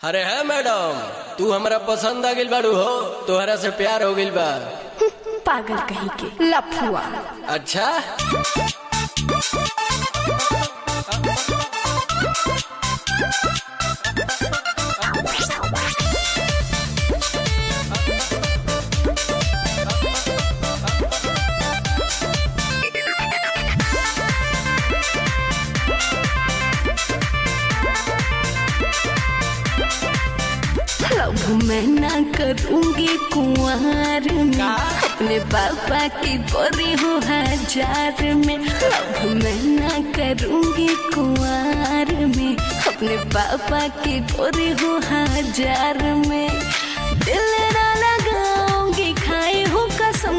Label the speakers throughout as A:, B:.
A: अरे है मैडम, तू हमरा पसंद आ गइल बाड़ू हो, तोहरा से प्यार हो गइल बा।
B: पागल कहीं के लफुआ।
A: अच्छा
B: लव मैं ना करूंगी कुंवार में, अपने पापा की बोरी हो हजार में। लव मैं ना करूंगी कुंवार में, अपने पापा की बोरी हो हजार में। दिल ना लगाऊंगी खाई हो कसम,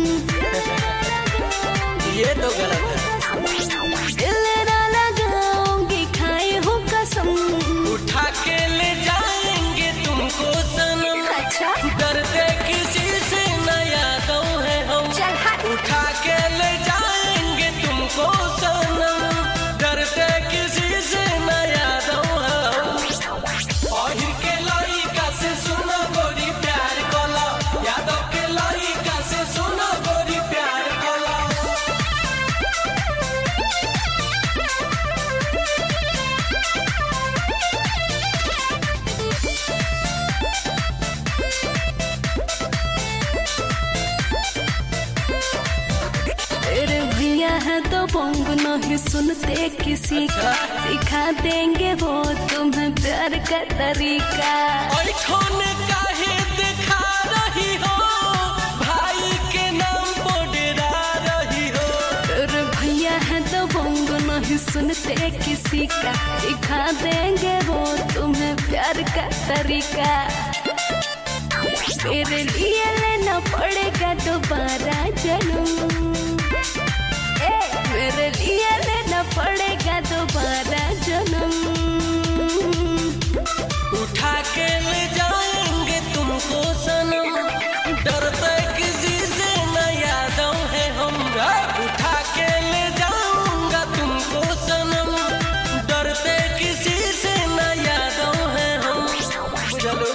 A: ये तो गलत है।
B: दिल ना लगाऊंगी खाई हो कसम।
A: उठा के ले जाएंगे तुमको सनम,
B: अच्छा
A: डरते किसी से न यादों है हम।
B: चल हट।
A: उठा के ले जाएंगे तुमको सनम, डरते किसी से न यादों है हम। पहिर के लइका से सुनो गोरी प्यार कला, यादों के लइका से सुनो गोरी प्यार कला।
B: तेरे भैया है तो बोंग नहीं सुनते किसी का, सिखा देंगे वो तुम्हें प्यार का तरीका।
A: ऐठोने काहे दिखा रही हो, भाई के नाम पर डरा रही हो।
B: तेरे भैया है तो बोंग नहीं सुनते किसी का, सिखा देंगे वो तुम्हें प्यार का तरीका। तेरे लिए लेना पड़ेगा दोबारा जन्म, मेरे लिए लेना पड़ेगा दोबारा जन्म।
A: उठा के ले जाएंगे तुमको सनम, डरते किसी से न यादों है हम। उठा के ले जाऊंगा तुमको सनम, डरते किसी से न यादों है हम। चलो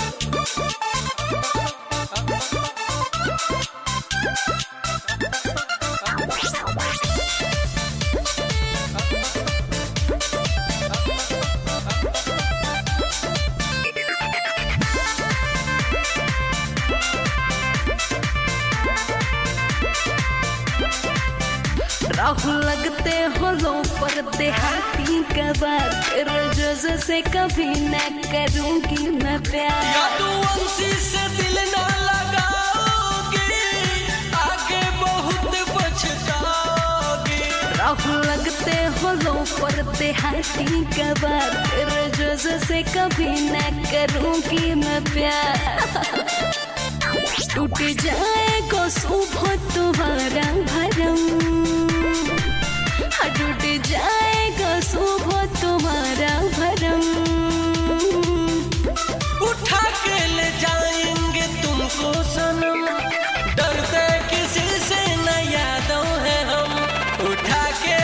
B: राहु लगते हो लो पर देहाती का बात, तेरे जज़्बे से कभी न करूंगी मैं प्यार।
A: या तू उनसी से दिल ना लगाओगी, आगे बहुत पछताओगी।
B: राहु लगते हो लो पर देहाती का बात, तेरे जज़्बे से कभी न करूंगी मैं प्यार। टूट जाएगा सुबह तुम्हारा भरम, टूट जाएगा सुबह तुम्हारा भरम।
A: उठा के ले जाएंगे तुमको सनम, डरते किसी से न यादों है हम। उठा के